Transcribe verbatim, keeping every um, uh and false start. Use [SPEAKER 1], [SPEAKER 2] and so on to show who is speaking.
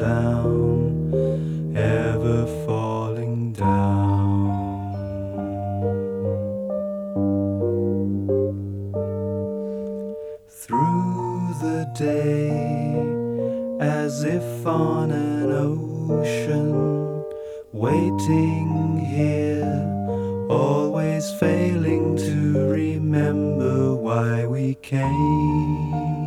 [SPEAKER 1] down, ever falling down. Through the day, as if on an ocean, waiting here, always failing to remember why we came.